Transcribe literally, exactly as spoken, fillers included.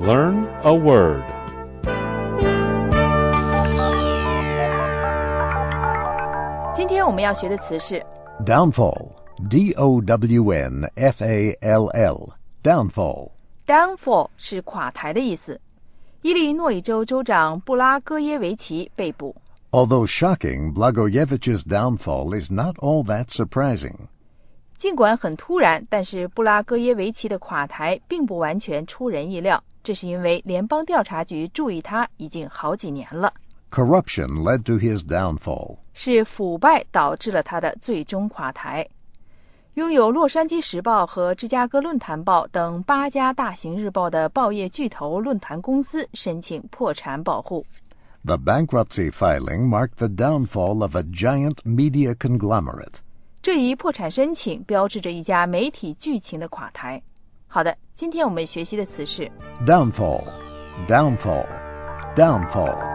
Learn a word. Today 今天我们要学的词是 Downfall, D O W N F A L L, downfall. Downfall 是垮台的意思。伊利诺伊州州长布拉戈耶维奇被捕。 Although shocking, Blagojevich's downfall is not all that surprising. 尽管很突然，但是布拉戈耶维奇的垮台并不完全出人意料，这是因为联邦调查局注意他已经好几年了。 Corruption led to his downfall. 是腐败导致了他的最终垮台。拥有《洛杉矶时报》和《芝加哥论坛报》等八家大型日报的报业巨头论坛公司申请破产保护。 The bankruptcy filing marked the downfall of a giant media conglomerate. 这一破产申请标志着一家媒体巨擎的垮台。好的，今天我们学习的词是 Downfall, downfall, downfall.